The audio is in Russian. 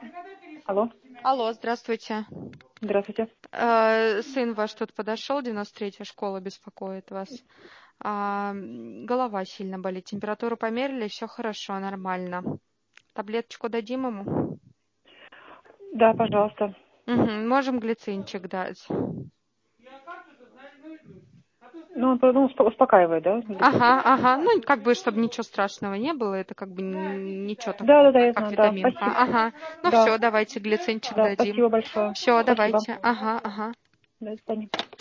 Алло, Алло, здравствуйте. здравствуйте. Сын ваш тут подошел, 93-я школа беспокоит вас. Голова сильно болит, температуру померили, все хорошо, нормально. Таблеточку дадим ему? Да, пожалуйста. Можем глицинчик дать. Ну, он успокаивает, да? Ага. Ну, как бы, чтобы ничего страшного не было, это как бы ничего такого, Да, я как знаю, да, витаминка. спасибо. Ага. Ну Да, все, давайте глицинчик да, дадим. спасибо большое. Все, Спасибо. давайте. Ага. До свидания.